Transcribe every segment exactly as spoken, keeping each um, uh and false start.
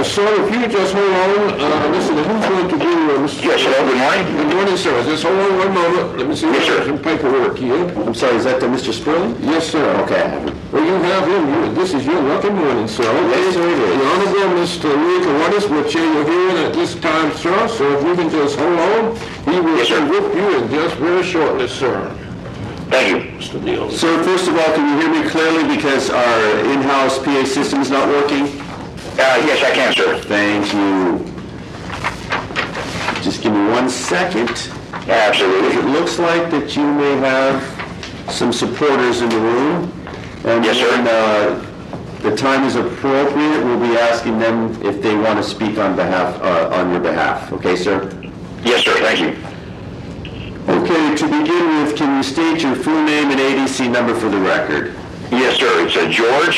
sir, if you just hold on, uh, listen, who's going to do, uh, Mister Yes, hello, good morning. Good morning, sir. Just hold on one moment. Let me see. Yes, sir. Some paperwork here. I'm sorry, is that uh, Mister Sperling? Yes, sir. Okay. Well, you have him. You, this is your lucky morning, sir. Yes, sir, it is. The Honorable Mister Lee Cordes will chair your hearing at this time, sir. So if you can just hold on, he will Yes, sir. with you in just very shortly, sir. Thank you. Mister Neal. Sir, first of all, can you hear me clearly because our in-house P A system is not working? Uh, yes, I can, sir. Thank you. Just give me one second. Absolutely. It looks like that you may have some supporters in the room. And Yes, sir. when uh, the time is appropriate, we'll be asking them if they want to speak on behalf, uh, on your behalf. Okay, sir? Yes, sir, thank you. Okay, to begin with, can you state your full name and A D C number for the record? Yes, sir, it's a George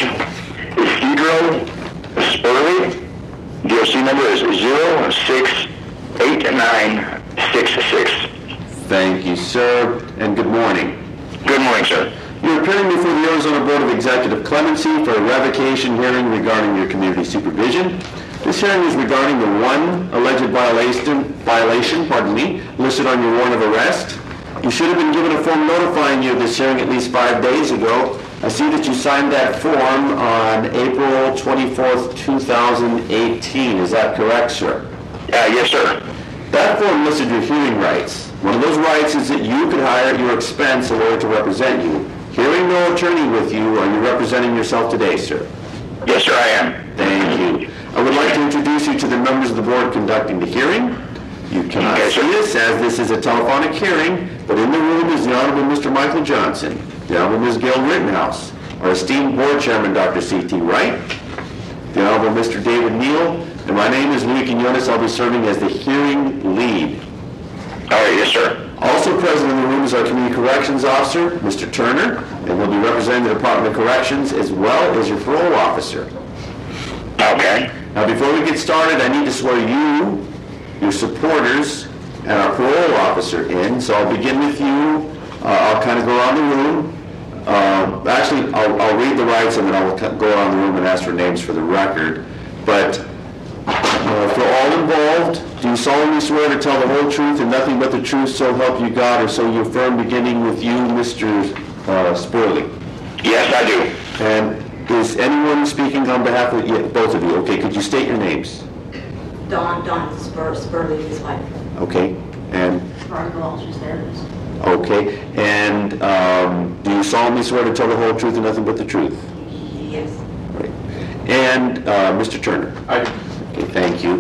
Isidro Spurley. D O C number is zero six eight nine six six. Thank you, sir, and good morning. Good morning, sir. You're appearing before the Arizona Board of Executive Clemency for a revocation hearing regarding your community supervision. This hearing is regarding the one alleged violation, violation, pardon me, listed on your warrant of arrest. You should have been given a form notifying you of this hearing at least five days ago. I see that you signed that form on April twenty-fourth, two thousand eighteen. Is that correct, sir? Uh, yes, sir. That form listed your hearing rights. One of those rights is that you could hire at your expense a lawyer to represent you. Hearing no attorney with you, are you representing yourself today, sir? Yes, sir, I am. Thank you. I would like to introduce you to the members of the board conducting the hearing. You cannot Okay, see sir. this as this is a telephonic hearing, but in the room is the Honorable Mister Michael Johnson, the Honorable Miz Gail Rittenhouse, our esteemed board chairman, Doctor C T Wright, the Honorable Mister David Neal, and my name is Louis Quinones. I'll be serving as the hearing lead. All right, yes, sir. Also present in the room is our Community Corrections Officer, Mister Turner, and we'll be representing the Department of Corrections as well as your parole officer. Okay. Now, before we get started, I need to swear you, your supporters, and our parole officer in. So I'll begin with you. Uh, I'll kind of go around the room. Uh, actually, I'll, I'll read the rights and then I'll go around the room and ask for names for the record. But uh, for all involved, do you solemnly swear to tell the whole truth and nothing but the truth, so help you God, or so you affirm, beginning with you, Mister Uh, Spurley? Yes, I do. And is anyone speaking on behalf of yeah, both of you? Okay, could you state your names? Dawn, Dawn Spur, Spurley, his wife. Okay, and, Veronica Walsh is there. okay, and um, do you solemnly swear to tell the whole truth and nothing but the truth? Yes. Right. And uh, Mister Turner? I do. Okay, thank you.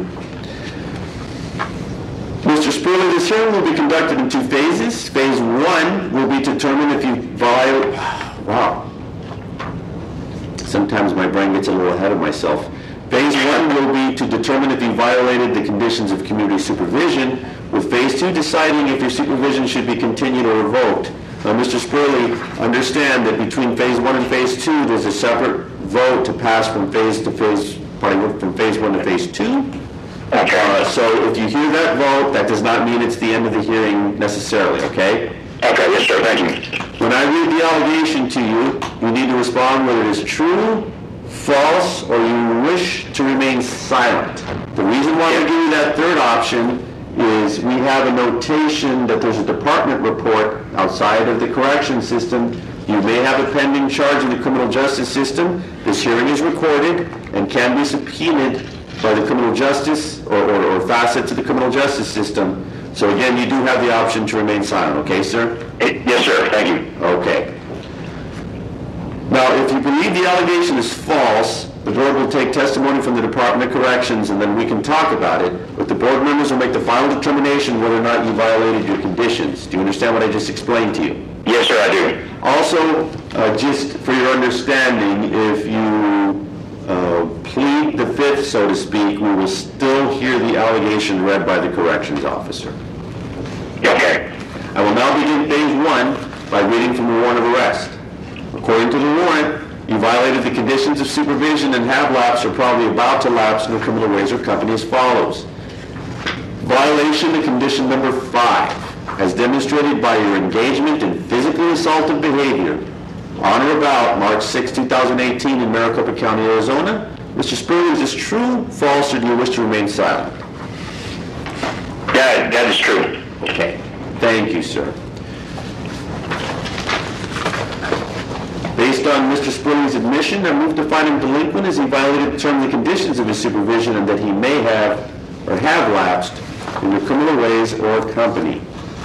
Mister Spurley, this hearing will be conducted in two phases. Phase one will be to determine if you violate... Wow. Sometimes my brain gets a little ahead of myself. Phase one will be to determine if you violated the conditions of community supervision, with phase two deciding if your supervision should be continued or revoked. Now, Mister Spurley, understand that between phase one and phase two, there's a separate vote to pass from phase to phase, pardon, from phase one to phase two. Okay. Uh, so if you hear that vote, that does not mean it's the end of the hearing necessarily, okay? Okay, yes, sir, thank you. When I read the allegation to you, you need to respond whether it is true, false, or you wish to remain silent. The reason why I give you that third option is we have a notation that there's a department report outside of the correction system. You may have a pending charge in the criminal justice system. This hearing is recorded and can be subpoenaed by the criminal justice or, or, or facets of the criminal justice system. So again, you do have the option to remain silent, okay, sir? Yes, sir, thank you. Okay. Now, if you believe the allegation is false, the board will take testimony from the Department of Corrections and then we can talk about it, but the board members will make the final determination whether or not you violated your conditions. Do you understand what I just explained to you? Yes, sir, I do. Also, uh, just for your understanding, if you uh, plead the fifth, so to speak, we will still hear the allegation read by the corrections officer. Okay. I will now begin phase one by reading from the warrant of arrest. According to the warrant, you violated the conditions of supervision and have lapsed or probably about to lapse in the criminal razor company as follows. Violation of condition number five, as demonstrated by your engagement in physically assaultive behavior on or about March sixth, two thousand eighteen in Maricopa County, Arizona, Mister Spurley, is this true, false, or do you wish to remain silent? That, that is true. Okay. Thank you, sir. Based on Mister Spurley's admission, I move to find him delinquent as he violated the terms and conditions of his supervision and that he may have or have lapsed into criminal ways or company.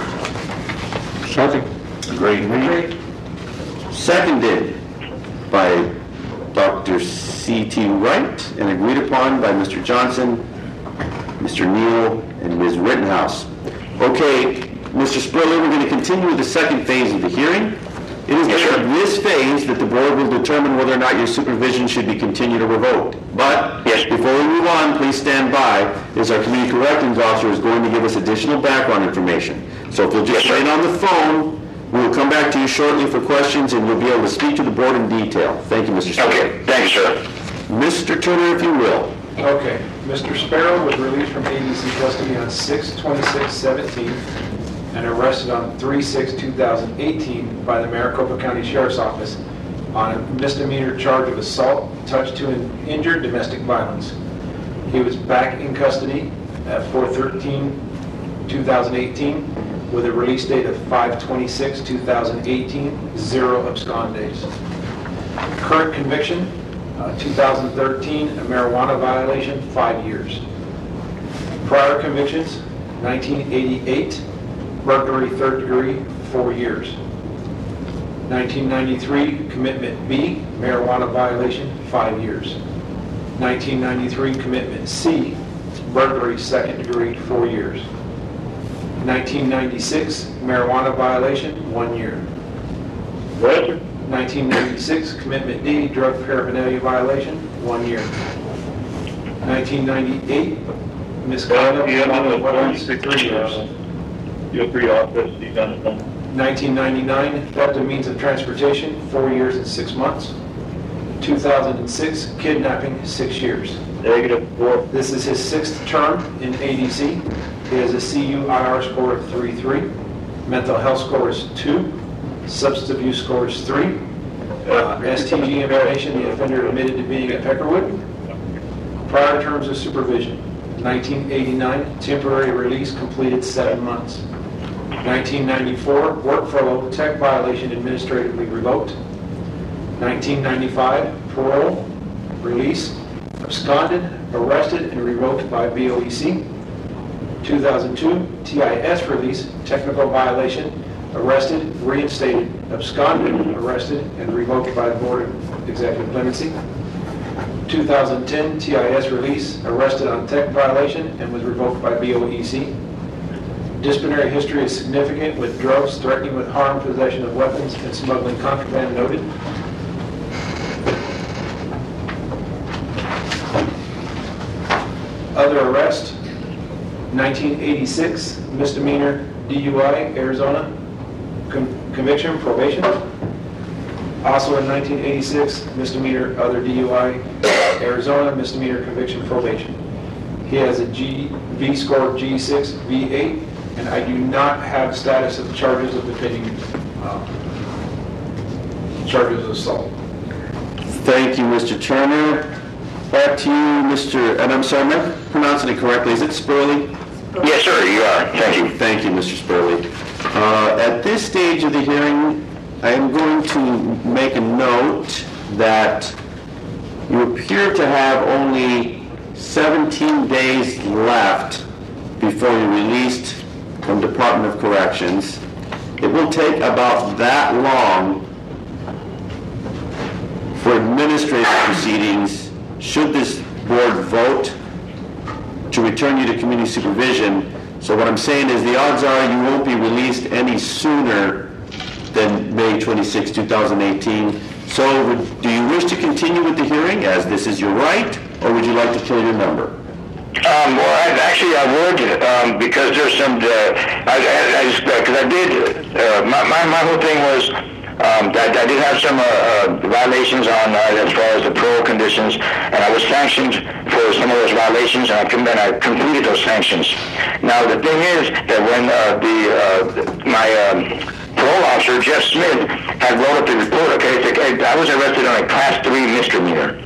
Second. Agreed. Seconded by Doctor C T Wright and agreed upon by Mister Johnson, Mister Neal, and Miz Rittenhouse. Okay, Mister Spurley, we're going to continue with the second phase of the hearing. It is during this phase that the board will determine whether or not your supervision should be continued or revoked. But Yes. before we move on, please stand by, as our community corrections officer is going to give us additional background information. So if you'll just Yes, sir. wait on the phone, we will come back to you shortly for questions, and you'll be able to speak to the board in detail. Thank you, Mister Spurley. Okay, thank you, sir. Mister Turner, if you will. Okay, Mister Sparrow was released from A D C custody on six twenty-six seventeen and arrested on three six two thousand eighteen by the Maricopa County Sheriff's Office on a misdemeanor charge of assault, touch to an injured, domestic violence. He was back in custody at four thirteen two thousand eighteen with a release date of five twenty-six two thousand eighteen, zero abscond days. Current conviction, uh, two thousand thirteen, a marijuana violation, five years. Prior convictions, nineteen eighty-eight, burglary third degree, four years. nineteen ninety-three, commitment B, marijuana violation, five years. nineteen ninety-three, commitment C, burglary second degree, four years. nineteen ninety-six, marijuana violation, one year. nineteen ninety-six, commitment D, drug paraphernalia violation, one year. nineteen ninety-eight, misconduct involving weapons, three years. You agree on this, you got it. nineteen ninety-nine, theft of means of transportation, four years and six months. two thousand six, kidnapping, six years. Negative four. This is his sixth term in A D C. He has a C U I R score of three three. Mental health score is two. Substance abuse score is three. Uh, S T G information, the offender admitted to being at Peckerwood. Prior terms of supervision, nineteen eighty-nine, temporary release completed seven months. nineteen ninety-four, work furlough, tech violation administratively revoked. nineteen ninety-five, parole, release, absconded, arrested, and revoked by B O E C. two thousand two, T I S release, technical violation, arrested, reinstated, absconded, arrested, and revoked by the Board of Executive Clemency. two thousand ten, T I S release, arrested on tech violation, and was revoked by B O E C. Disciplinary history is significant with drugs, threatening with harm, possession of weapons, and smuggling contraband noted. Other arrest, nineteen eighty-six, misdemeanor D U I, Arizona, Con- conviction, probation. Also in nineteen eighty-six, misdemeanor other D U I, Arizona, misdemeanor conviction, probation. He has a G, V score of G six, V eight, and I do not have status of the charges of the pending uh, charges of assault. Thank you, Mister Turner. Back to you, Mister and I'm sorry, am I pronouncing it correctly? Is it Spurley? Yes, sir, you are. Thank you. Thank you, Mister Spurley. Uh, At this stage of the hearing, I am going to make a note that you appear to have only seventeen days left before you're released from Department of Corrections. It will take about that long for administrative proceedings, should this board vote to return you to community supervision. So what I'm saying is the odds are you won't be released any sooner than May twenty-sixth, two thousand eighteen. So would- do you wish to continue with the hearing, as this is your right, or would you like to kill your number? Um, well, I, actually, I would, um, because there's some, uh, I, I, I just, because I did, uh, my, my, my whole thing was, um, that I did have some, uh, uh, violations on, uh, as far as the parole conditions, and I was sanctioned for some of those violations, and I, com- and I completed those sanctions. Now, the thing is that when, uh, the, uh, my, um, parole officer, Jeff Smith, had wrote up the report, okay, it's like, hey, I was arrested on a class three misdemeanor.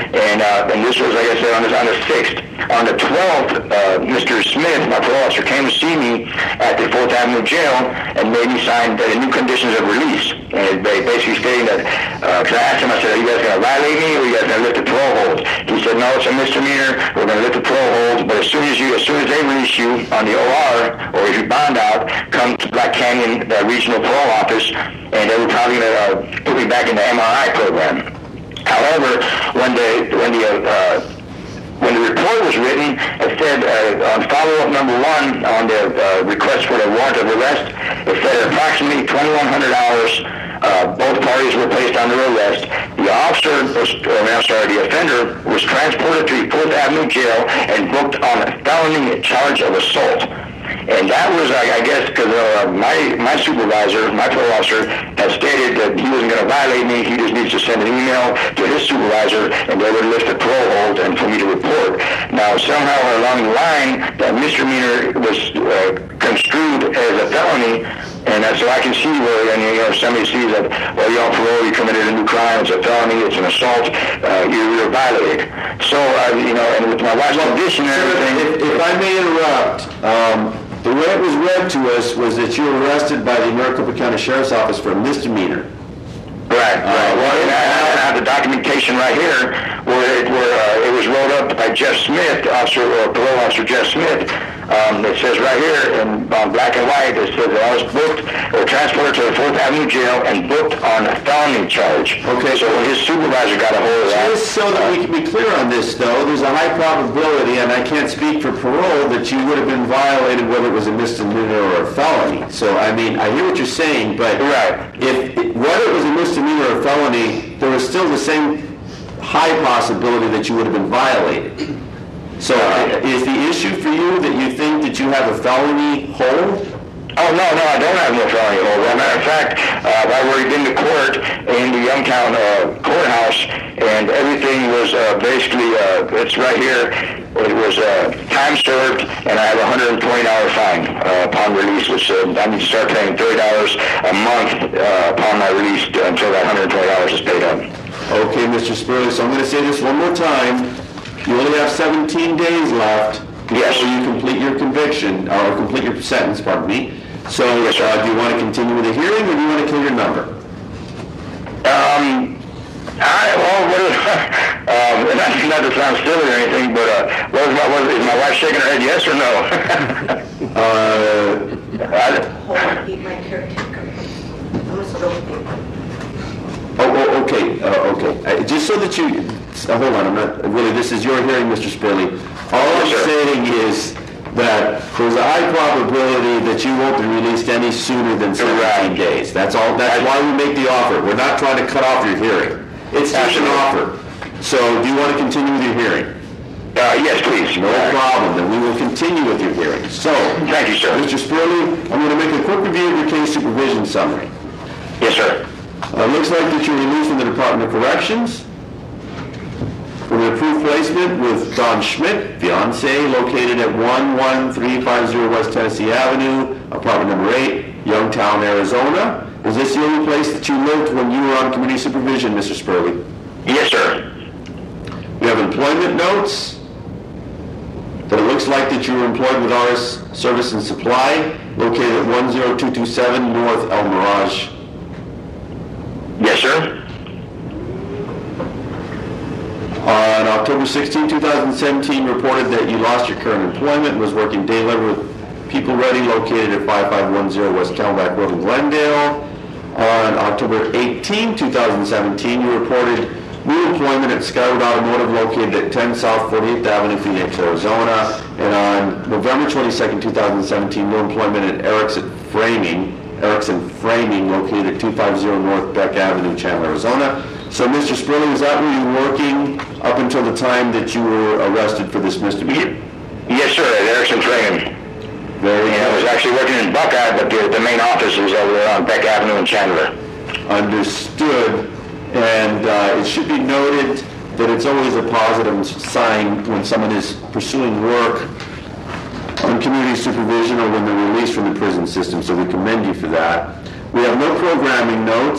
And, uh, and this was, like I said, on the, on the sixth. On the twelfth, uh, Mister Smith, my parole officer, came to see me at the Fourth Avenue Jail and made me sign the new conditions of release. And they basically stating that, because I asked him, I said, are you guys going to violate me or are you guys going to lift the parole holds? He said, no, it's a misdemeanor. We're going to lift the parole holds, but as soon as you, as soon as they release you on the O R or if you bond out, come to Black Canyon the regional parole office, and they were probably going to uh, put me back in the M R I program. However, when the when the uh, when the report was written, it said uh, on follow-up number one on the uh, request for the warrant of arrest, it said approximately twenty-one hundred hours. Uh, both parties were placed under arrest. The officer, was, or I'm sorry, the offender was transported to the Fourth Avenue Jail and booked on a felony charge of assault. And that was, I, I guess, because uh, my my supervisor, my parole officer, had stated that he wasn't going to violate me. He just needs to send an email to his supervisor, and they would lift the parole hold and for me to report. Now, somehow along the line, that misdemeanor was uh, construed as a felony. And uh, so I can see where, and, you know, if somebody sees that, well, you're on parole, you committed a new crime, it's a felony, it's an assault, uh, you're, you're violated. So, uh, you know, and with my wife's condition and everything... If, if I may interrupt, um, the way it was read to us was that you were arrested by the Maricopa County Sheriff's Office for a misdemeanor. Right, right. Well, and I, I have the documentation right here where it, where, uh, it was wrote up by Jeff Smith, officer, or parole officer Jeff Smith. Um, it says right here in um, black and white, it says that I was booked or transported to the Fourth Avenue Jail and booked on a felony charge. Okay. So when his supervisor got a hold of that... Just so that we can be clear on this, though, there's a high probability, and I can't speak for parole, that you would have been violated whether it was a misdemeanor or a felony. So, I mean, I hear what you're saying, but Right. if whether it was a misdemeanor or a felony, there was still the same high possibility that you would have been violated. So, uh, is the issue for you that you think that you have a felony hold? Oh, no, no, I don't have no felony hold. As a matter of fact, uh, I've already been to court in the Youngtown uh, courthouse, and everything was uh, basically, uh, it's right here, it was uh, time served, and I have a one hundred twenty dollars fine uh, upon release, which uh, I need to start paying thirty dollars a month uh, upon my release until that one hundred twenty dollars is paid up. Okay, Mister Spurley, so I'm going to say this one more time. You only have seventeen days left before Yes. you complete your conviction, or complete your sentence, pardon me. So, Yes, sir. uh, do you want to continue with the hearing, or do you want to kill your number? Um, I, well, what is, um, not, not to sound silly or anything, but uh, what is my, what is, is my wife shaking her head yes or no? Uh, I, Hold on, he, my caretaker. I'm gonna stroke you. oh, oh, okay, uh, okay. Uh, just so that you, uh, hold on, I'm not, really, this is your hearing, Mister Spurley. All I'm Yes, sir. saying is that there's a high probability that you won't be released any sooner than seventeen Right. days. That's all, that's why we make the offer. We're not trying to cut off your hearing. It's just an Absolutely. offer. So, do you want to continue with your hearing? uh, yes, please. No problem, then we will continue with your hearing. So, Thank you, sir. Mister Spurley, I'm going to make a quick review of your case supervision summary. Yes, sir. Uh, looks like that you're released from the Department of Corrections for the approved placement with Don Schmidt, fiance, located at one one three five zero West Tennessee Avenue, apartment number eight, Youngtown, Arizona. Is this the only place that you lived when you were on community supervision, Mister Spurley? Yes, sir. We have employment notes that it looks like that you were employed with R S Service and Supply, located at one zero two two seven North El Mirage. Yes, sir. On October sixteenth, two thousand seventeen, reported that you lost your current employment and was working day labor with People Ready, located at five five one zero West Camelback Road in Glendale. On October eighteenth, two thousand seventeen, you reported new employment at Skyward Automotive, located at ten South forty-eighth Avenue, Phoenix, Arizona. And on November twenty-second, two thousand seventeen, new employment at Erickson Framing, Erickson Framing, located at two fifty North Beck Avenue, Chandler, Arizona. So, Mister Spurley, is that where you were working up until the time that you were arrested for this misdemeanor? Yes, sir, at Erickson Training. Very And I was good. actually working in Buckeye, but the, the main office is over there on Beck Avenue in Chandler. Understood. And uh, it should be noted that it's always a positive sign when someone is pursuing work on community supervision or when they're released from the prison system, so we commend you for that. We have no programming notes.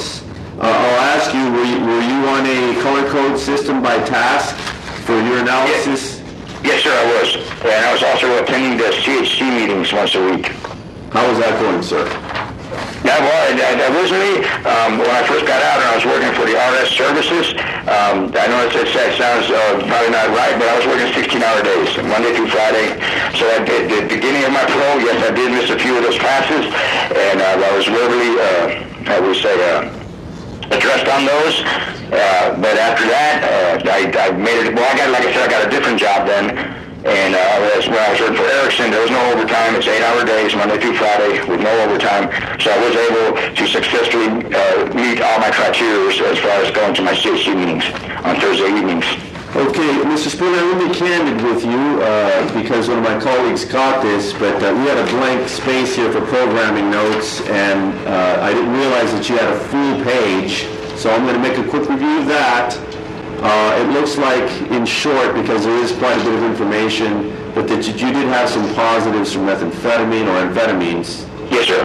Uh, I'll ask you, were you, were you on a color code system by task for your analysis? Yes, sir, I was. And I was also attending the C H C meetings once a week. How was that going, sir? Yeah, well, I- I- originally, um, when I first got out and I was working for the R S services, um, I know it, it sounds uh, probably not right, but I was working sixteen-hour days, Monday through Friday. So at the, the beginning of my pro, yes, I did miss a few of those classes, and uh, I was verbally, uh, I would say, uh, addressed on those. Uh, but after that, uh, I, I made it, well, I got, like I said, I got a different job then. And uh, that's when I was working for Ericsson, there was no overtime. It's eight-hour days, Monday through Friday, with no overtime. So I was able to successfully uh, meet all my criteria as far as going to my C H C meetings on Thursday evenings. Okay, Mister Spiller, let me be candid with you, uh, because one of my colleagues caught this, but uh, we had a blank space here for programming notes, and uh, I didn't realize that you had a full page, so I'm going to make a quick review of that. Uh, it looks like, in short, because there is quite a bit of information, but that you did have some positives from methamphetamine or amphetamines. Yes, sir.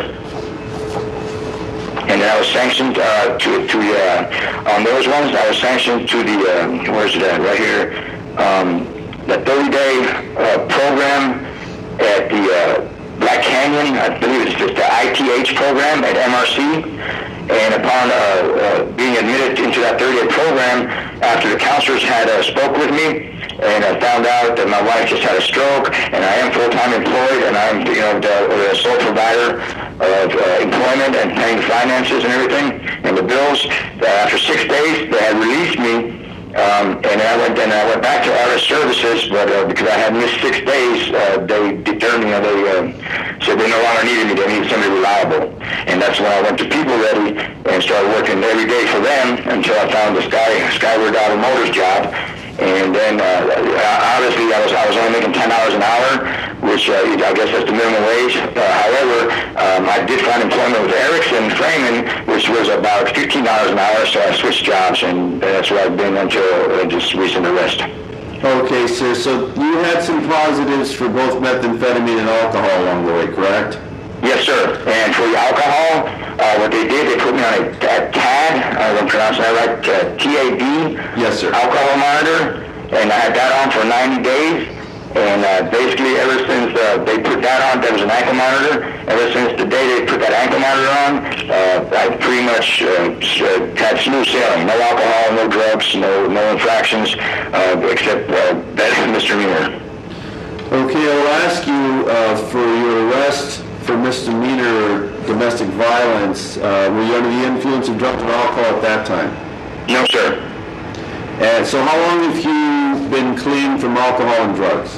And then I was sanctioned uh, to, to uh, on those ones, I was sanctioned to the, uh, where's it at, right here, um, the thirty-day uh, program at the uh, Black Canyon, I believe it's just the I T H program at M R C. And upon uh, uh, being admitted into that thirty-day program, after the counselors had uh, spoke with me, and I found out that my wife just had a stroke, and I am full-time employed, and I'm, you know, the, the sole provider of uh, employment and paying the finances and everything, and the bills. Uh, after six days, they had released me. Um, and I went then I went back to R S services, but uh, because I had missed six days, uh, they determined, you know, they uh, said they no longer needed me. They needed somebody reliable, and that's when I went to People Ready and started working every day for them until I found the Sky Skyward Automotive job. And then uh, obviously I was I was only making ten dollars an hour, which uh, I guess that's the minimum wage. Uh, however, um, I did find employment with Ericsson Freeman, which was about fifteen dollars an hour. So I switched jobs, and that's where I've been until uh, just recent arrest. Okay, sir, so you had some positives for both methamphetamine and alcohol along the way, correct? Yes, sir. And for the alcohol, uh, what they did, they put me on a, a T A D, I don't pronounce that right, uh, T A D. Yes, sir. Alcohol monitor, and I had that on for ninety days. And uh, basically, ever since uh, they put that on, there was an ankle monitor. Ever since the day they put that ankle monitor on, uh, I pretty much uh, had smooth sailing. No alcohol, no drugs, no no infractions, uh, except uh, that misdemeanor. Okay, I'll ask you uh, for your arrest for misdemeanor domestic violence. Uh, were you under the influence of drugs and alcohol at that time? No, sir. And so how long have you been clean from alcohol and drugs?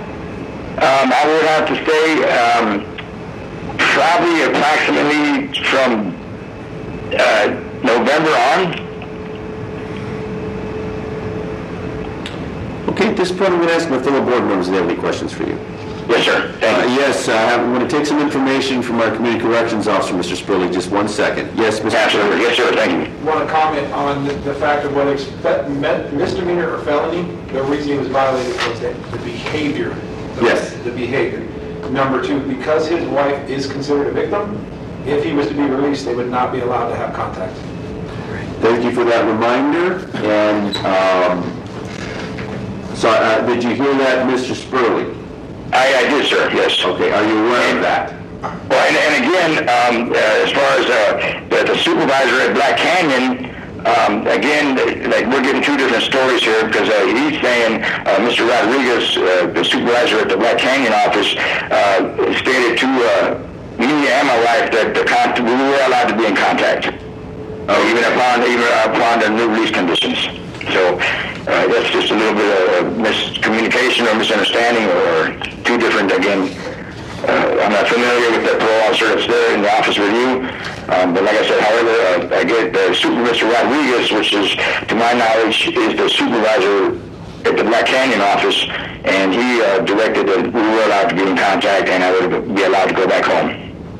Um, I would have to say um, probably approximately from uh, November on. Okay, at this point I'm going to ask my fellow board members if they have any questions for you. Yes, sir. Thank Uh, you. yes, I have, I'm going to take some information from our community corrections officer, Mister Spurley, just one second. Yes, Mister Absolutely. Yes, sir. Thank you. Want to comment on the, the fact of whether it's fe- me- misdemeanor or felony, the reason he was violated was that the behavior. The, Yes. The behavior. Number two, because his wife is considered a victim, if he was to be released, they would not be allowed to have contact. Thank you for that reminder. And um, so uh, did you hear that, Mister Spurley? I, I did, sir. Yes. Okay, are you aware of that? Well, and, and again, um, uh, as far as uh, the, the supervisor at Black Canyon, um, again, like we're getting two different stories here because uh, he's saying uh, Mister Rodriguez, uh, the supervisor at the Black Canyon office, uh, stated to uh, me and my wife that the con- we were allowed to be in contact, uh, even upon even upon the new release conditions. So uh, that's just a little bit of miscommunication or misunderstanding, or two different, again, uh, I'm not familiar with the parole officer that's there in the office with you, um, but like I said, however, uh, I get the super Mister Rodriguez, which is, to my knowledge, is the supervisor at the Black Canyon office, and he uh, directed that we were allowed to be in contact and I would be allowed to go back home.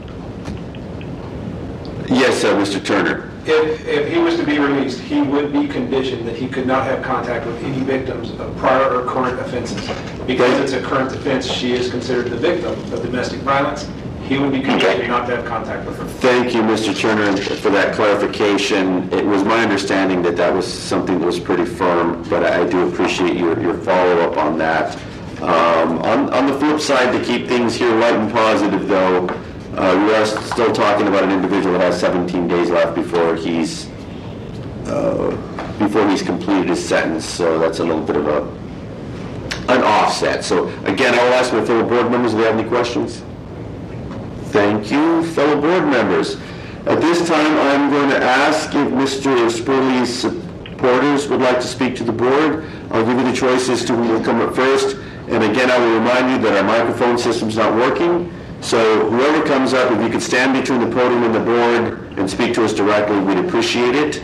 Yes, uh, Mister Turner. If, if he was to be released, he would be conditioned that he could not have contact with any victims of prior or current offenses. Because it's a current offense, she is considered the victim of domestic violence. He would be conditioned not to have contact with her. Thank you, Mister Turner, for that clarification. It was my understanding that that was something that was pretty firm, but I do appreciate your, your follow-up on that. Um, on, on the flip side, to keep things here light and positive, though, uh, we are still talking about an individual that has seventeen days left before he's uh, before he's completed his sentence. So that's a little bit of a an offset. So again, I will ask my fellow board members if they have any questions. Thank you, fellow board members. At this time, I'm going to ask if Mister Spurley's supporters would like to speak to the board. I'll give you the choice as to who will come up first. And again, I will remind you that our microphone system's not working. So whoever comes up, if you could stand between the podium and the board and speak to us directly, we'd appreciate it.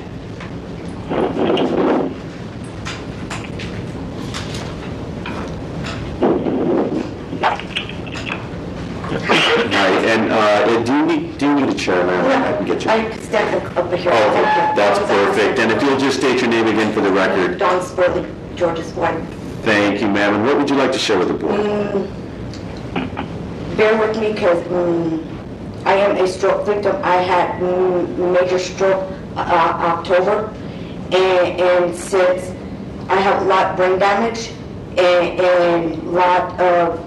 Hi, and uh, do you need, do you need a chair, ma'am? I can get you. I can stand up over here. Oh, Thank you. that's perfect. And if you'll just state your name again for the record. Dawn Spurley, George's wife. Thank you, ma'am. And what would you like to share with the board? Mm, bear with me because mm, I am a stroke victim. I had mm, major stroke uh, October, and, and since I have a lot of brain damage and, and lot of,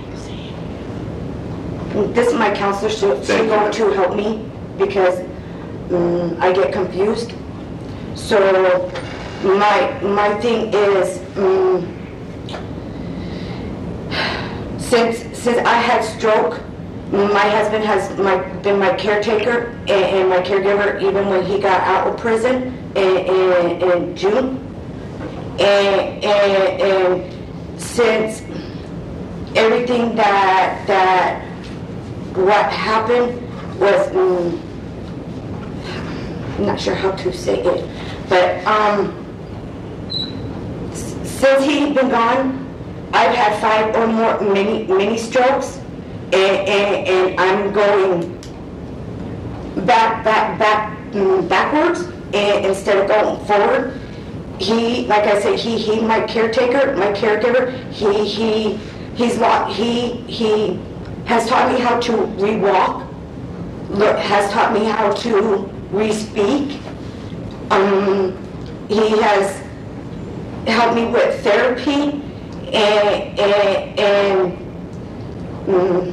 this is my counselor, she, she's Thank you. going to help me because mm, I get confused. So my my thing is, mm, since since I had stroke, my husband has my been my caretaker and, and my caregiver even when he got out of prison in, in, in June. And, and and since everything that that what happened was, mm, I'm not sure how to say it, but um, s- since he's been gone, I've had five or more mini mini strokes, and, and, and I'm going back back back mm, backwards and, instead of going forward. He, like I said, he he my caretaker, my caregiver. He he he's lot he he. has taught me how to re-walk, le- has taught me how to re-speak. Um, he has helped me with therapy, and, and, and mm,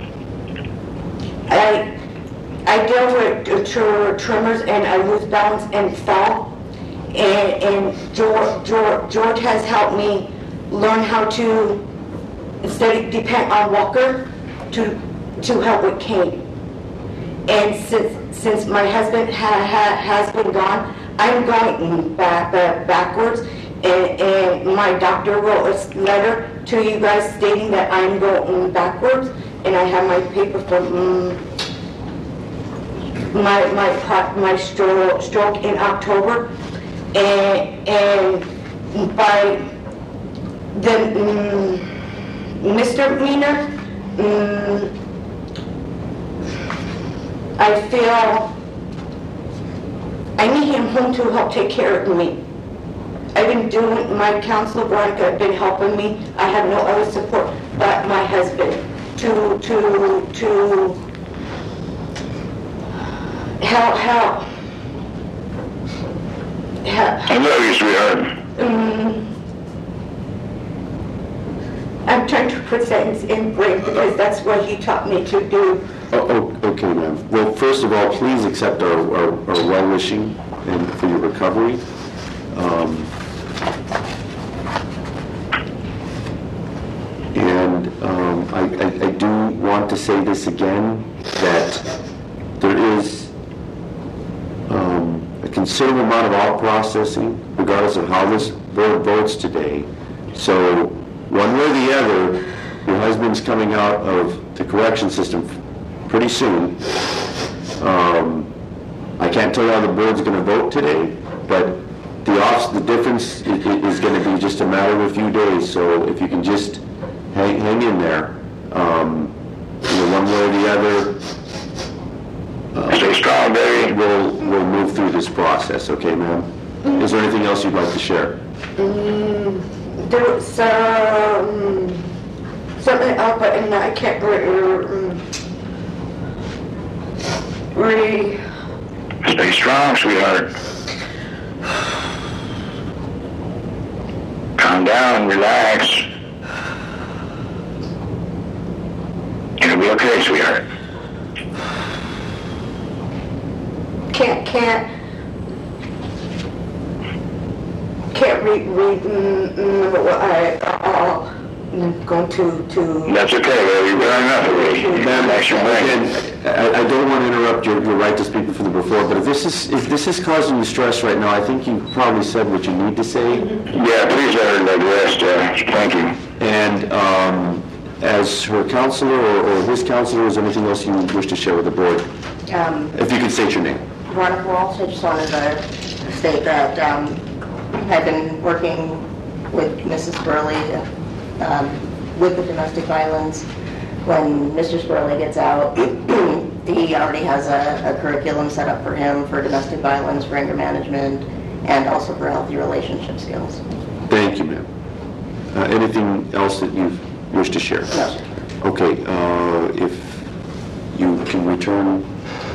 I, I deal with tr- tremors and I lose balance and fall. And, and George, George, George has helped me learn how to, instead of depend on walker, to to help with cane. And since since my husband ha, ha, has been gone, I'm going back, back backwards. And, and my doctor wrote a letter to you guys stating that I'm going backwards. And I have my paper from um, my my pro- my stroke stroke in October. And and by the um, misdemeanor. Mm, I feel I need him home to help take care of me. I've been doing my counselor work, I've been helping me. I have no other support but my husband to to to help help help. I love you, sweetheart. Um, I'm trying to put things in brain because that's what he taught me to do. Oh, oh, okay, ma'am. Well, first of all, please accept our, our, our well-wishing and for your recovery. Um, and um, I, I, I do want to say this again, that there is um, a considerable amount of out processing, regardless of how this board votes today. So one way or the other, your husband's coming out of the correction system pretty soon. Um, I can't tell you how the board's going to vote today, but the off, the difference is, is going to be just a matter of a few days. So if you can just hang, hang in there, um, you know, one way or the other, uh, Stay strong, baby. we'll we'll move through this process. Okay, ma'am? Is there anything else you'd like to share? Mm, there was um, something else, but I can't remember. Um, Re, Stay strong, sweetheart. Calm down, relax. It'll be okay, sweetheart. can't, can't, can't read, read, mm, remember what I, uh, I'm going to, to. That's okay, well, you've done enough already. Ma'am, Relax your brain. again, I, I don't want to interrupt your, your right to speak from the before, but if this is, if this is causing you stress right now, I think you probably said what you need to say. Yeah, please let her let the rest, uh, thank you. And, um, as her counselor or, or his counselor, is there anything else you wish to share with the board? Um, If you could state your name. Veronica Walsh, I just wanted to state that um, I've been working with Missus Burley um, with the domestic violence. When Mister Spurley gets out, he already has a, a curriculum set up for him for domestic violence, for anger management, and also for healthy relationship skills. Thank you, ma'am. Uh, anything else that you wish to share? No, sir. Okay, uh, if you can return.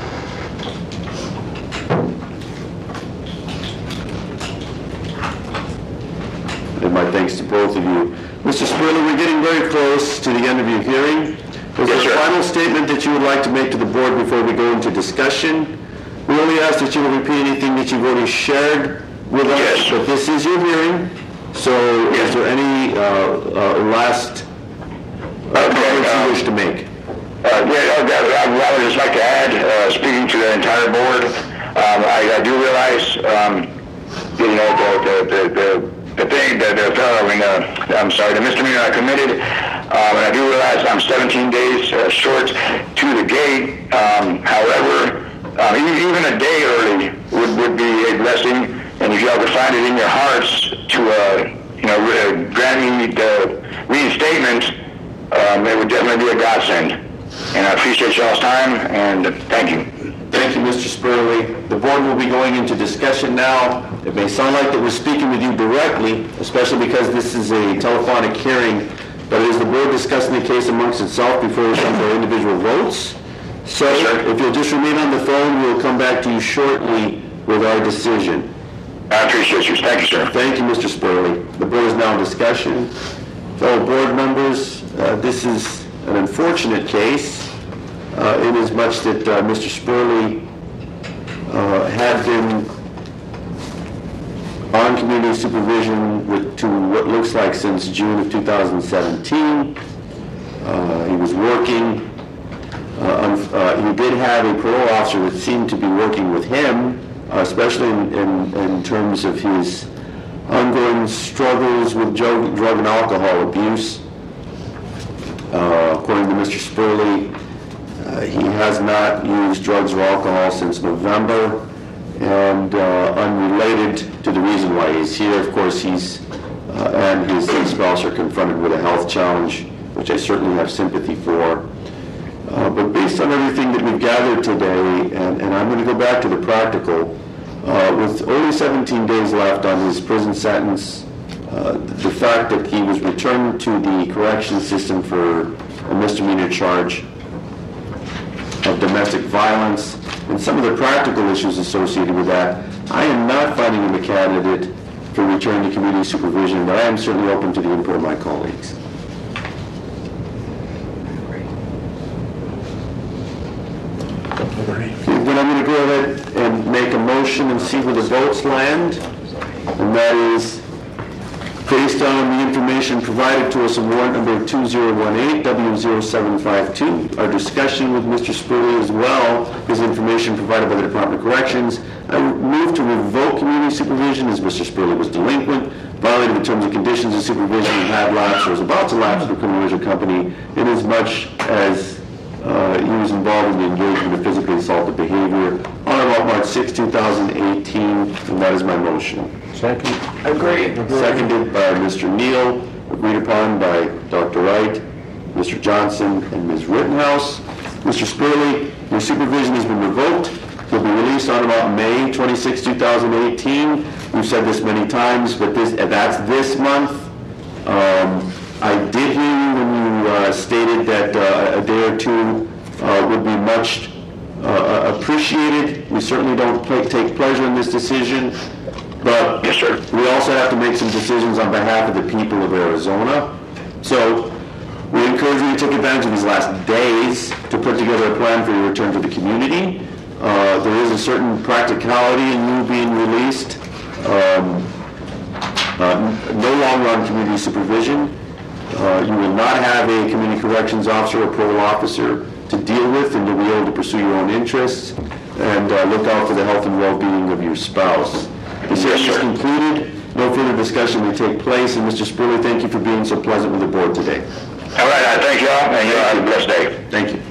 And my thanks to both of you. Mister Spurley, we're getting very close to the end of your hearing. Is there Yes, a sir. final statement that you would like to make to the board before we go into discussion? We only ask that you will repeat anything that you've already shared with us, Yes. but this is your hearing, so is there any uh, uh, last comments you um, wish to make? Uh, yeah, I, I would just like to add, uh, speaking to the entire board, um, I, I do realize, um, you know, the, the, the, the, the thing, the, the fellow, I mean, uh, I'm sorry, the misdemeanor I committed, um, and I do realize I'm seventeen days uh, short to the gate. Um, however, um, even, even a day early would, would be a blessing, and if y'all could find it in your hearts to, uh, you know, uh, grant me the reinstatement, um, it would definitely be a godsend. And I appreciate y'all's time, and thank you. Thank you, Mister Spurley. The board will be going into discussion now. It may sound like that we're speaking with you directly, especially because this is a telephonic hearing, but it is the board discussing the case amongst itself before we come to our individual votes. So Yes, sir. if you'll just remain on the phone, we'll come back to you shortly with our decision. I appreciate you. Thank you, sir. Thank you, Mister Spurley. The board is now in discussion. Fellow board members, uh, this is an unfortunate case, uh, in as much that uh, Mister Spurley uh, had been on community supervision with, to what looks like since June of two thousand seventeen. Uh, he was working. Uh, un- uh, he did have a parole officer that seemed to be working with him, uh, especially in, in, in terms of his ongoing struggles with drug, drug and alcohol abuse. Uh, according to Mister Spurley, uh, he has not used drugs or alcohol since November, and uh, unrelated to the reason why he's here, of course, he's uh, and his spouse are confronted with a health challenge, which I certainly have sympathy for. Uh, but based on everything that we've gathered today, and, and I'm going to go back to the practical, uh, with only seventeen days left on his prison sentence, uh, the fact that he was returned to the correction system for a misdemeanor charge of domestic violence, and some of the practical issues associated with that, I am not finding him a candidate for return to community supervision, but I am certainly open to the input of my colleagues. Okay, then I'm going to go ahead and make a motion and see where the votes land, and that is based on the information provided to us in warrant number two zero one eight W zero seven five two, our discussion with Mister Spurley as well, is information provided by the Department of Corrections. I move to revoke community supervision as Mister Spurley was delinquent, violated the terms and conditions of supervision, and had lapsed or was about to lapse with the criminal injury company, inasmuch as uh, he was involved in the engagement of physically assaultive behavior on or about March sixth, two thousand eighteen, and that is my motion. Second. Agree. Seconded by Mister Neal, agreed upon by Doctor Wright, Mister Johnson, and Miz Rittenhouse. Mister Spurley, your supervision has been revoked. You'll be released on about May twenty-sixth, two thousand eighteen. We've said this many times, but this that's this month. Um, I did hear you when you uh, stated that uh, a day or two uh, would be much uh, appreciated. We certainly don't pla- take pleasure in this decision, but Yes, sir. we also have to make some decisions on behalf of the people of Arizona. So we encourage you to take advantage of these last days to put together a plan for your return to the community. Uh, there is a certain practicality in you being released. Um, uh, no longer on community supervision. Uh, you will not have a community corrections officer or parole officer to deal with, and you'll be able to pursue your own interests and uh, look out for the health and well-being of your spouse. The hearing is concluded. No further discussion may take place. And Mister Spurley, thank you for being so pleasant with the board today. All right, I thank you all, and you all have a blessed day. Thank you.